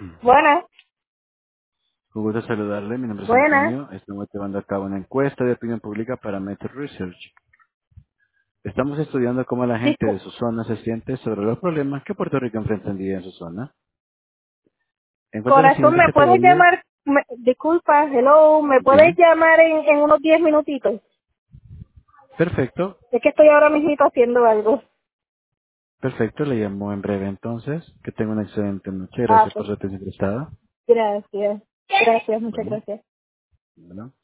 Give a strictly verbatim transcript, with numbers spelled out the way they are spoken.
Buenas, Un gusto saludarle, mi nombre es buenas. Antonio. Estamos llevando a cabo una encuesta de opinión pública para Meta Research. Estamos estudiando cómo la gente de Discu- su zona se siente sobre los problemas que Puerto Rico enfrenta en día en su zona. En cuanto a las Corazón, siguientes ¿me puedes categorías, llamar? Me- disculpa, hello, ¿me puedes sí, llamar en, en unos diez minutitos? perfecto, Es que estoy ahora mismo haciendo algo. perfecto, le llamo en breve entonces. Que tenga una excelente noche. Ah, Gracias por pues, su atención prestada. gracias. Gracias, muchas Bueno, gracias. bueno.